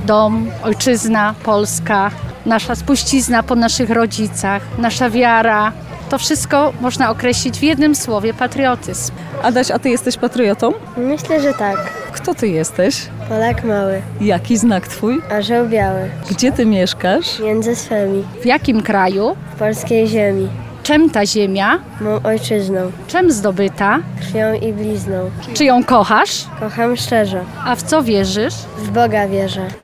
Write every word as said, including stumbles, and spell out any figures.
dom, ojczyzna, Polska, nasza spuścizna po naszych rodzicach, nasza wiara. To wszystko można określić w jednym słowie: patriotyzm. Adaś, a ty jesteś patriotą? Myślę, że tak. Kto ty jesteś? Polak mały, Jaki znak twój? orzeł biały, Gdzie ty mieszkasz? między swymi, W jakim kraju? w polskiej ziemi, Czym ta ziemia? mą ojczyzną, Czym zdobyta? krwią i blizną. Czy ją kochasz? Kocham szczerze, A w co wierzysz? w Boga wierzę.